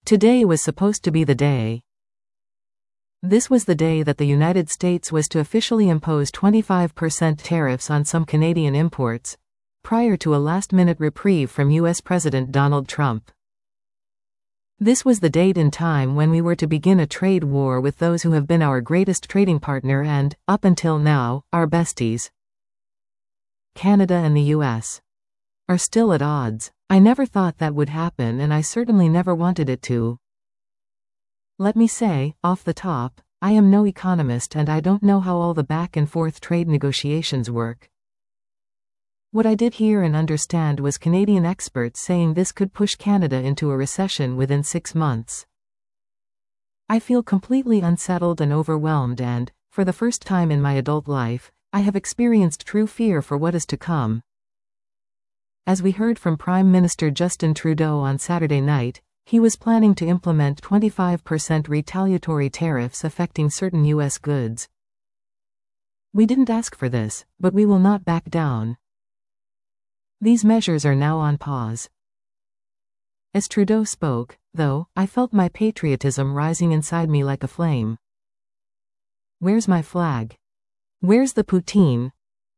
Today was supposed to be the day. This was the day that the United States was to officially impose 25% tariffs on some Canadian imports, prior to a last-minute reprieve from U.S. President Donald Trump. This was the date and time when we were to begin a trade war with those who have been our greatest trading partner and, up until now, our besties. Canada and the U.S. are still at odds. I never thought that would happen, and I certainly never wanted it to. Let me say, off the top, I am no economist and I don't know how all the back-and-forth trade negotiations work. What I did hear and understand was Canadian experts saying this could push Canada into a recession within 6 months. I feel completely unsettled and overwhelmed and, for the first time in my adult life, I have experienced true fear for what is to come. As we heard from Prime Minister Justin Trudeau on Saturday night, he was planning to implement 25% retaliatory tariffs affecting certain U.S. goods. We didn't ask for this, but we will not back down. These measures are now on pause. As Trudeau spoke, though, I felt my patriotism rising inside me like a flame. Where's my flag? Where's the poutine?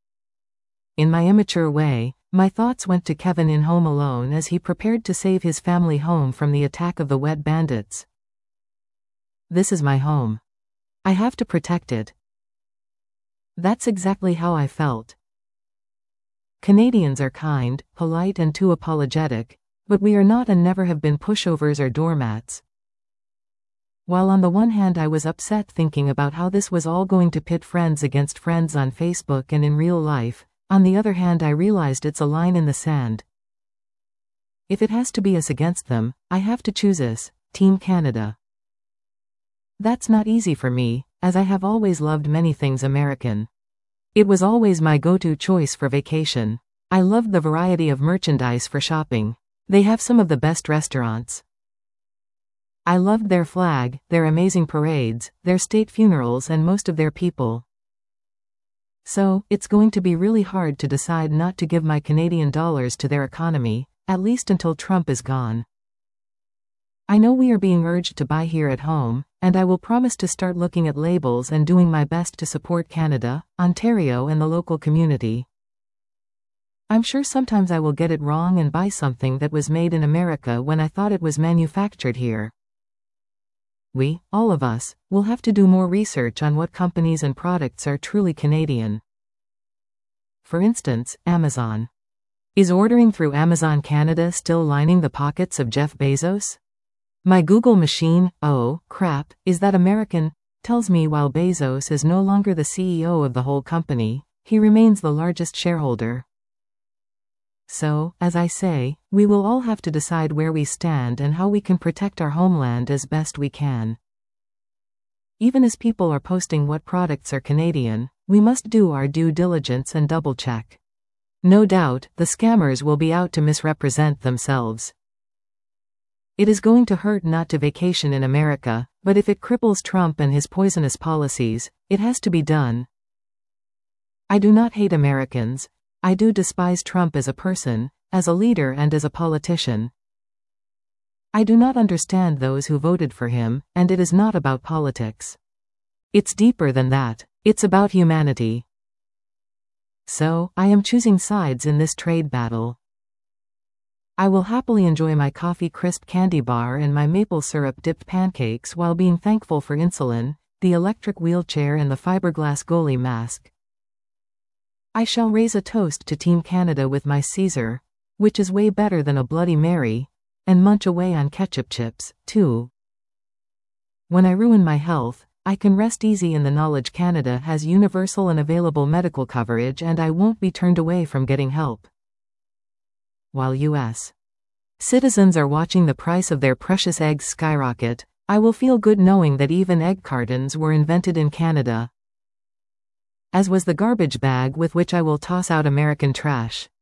In my immature way, my thoughts went to Kevin in Home Alone as he prepared to save his family home from the attack of the wet bandits. This is my home. I have to protect it. That's exactly how I felt. Canadians are kind, polite and too apologetic, but we are not and never have been pushovers or doormats. While on the one hand I was upset thinking about how this was all going to pit friends against friends on Facebook and in real life, on the other hand I realized it's a line in the sand. If it has to be us against them, I have to choose us, Team Canada. That's not easy for me, as I have always loved many things American. It was always my go-to choice for vacation. I loved the variety of merchandise for shopping. They have some of the best restaurants. I loved their flag, their amazing parades, their state funerals and most of their people. So, it's going to be really hard to decide not to give my Canadian dollars to their economy, at least until Trump is gone. I know we are being urged to buy here at home, and I will promise to start looking at labels and doing my best to support Canada, Ontario and the local community. I'm sure sometimes I will get it wrong and buy something that was made in America when I thought it was manufactured here. We, all of us, will have to do more research on what companies and products are truly Canadian. For instance, Amazon. Is ordering through Amazon Canada still lining the pockets of Jeff Bezos? My Google machine, oh, crap, is that American, tells me while Bezos is no longer the CEO of the whole company, he remains the largest shareholder. So, as I say, we will all have to decide where we stand and how we can protect our homeland as best we can. Even as people are posting what products are Canadian, we must do our due diligence and double-check. No doubt, the scammers will be out to misrepresent themselves. It is going to hurt not to vacation in America, but if it cripples Trump and his poisonous policies, it has to be done. I do not hate Americans. I do despise Trump as a person, as a leader and as a politician. I do not understand those who voted for him, and it is not about politics. It's deeper than that. It's about humanity. So, I am choosing sides in this trade battle. I will happily enjoy my coffee crisp candy bar and my maple syrup dipped pancakes while being thankful for insulin, the electric wheelchair and the fiberglass goalie mask. I shall raise a toast to Team Canada with my Caesar, which is way better than a Bloody Mary, and munch away on ketchup chips, too. When I ruin my health, I can rest easy in the knowledge Canada has universal and available medical coverage and I won't be turned away from getting help. While U.S. citizens are watching the price of their precious eggs skyrocket, I will feel good knowing that even egg cartons were invented in Canada. As was the garbage bag with which I will toss out American trash.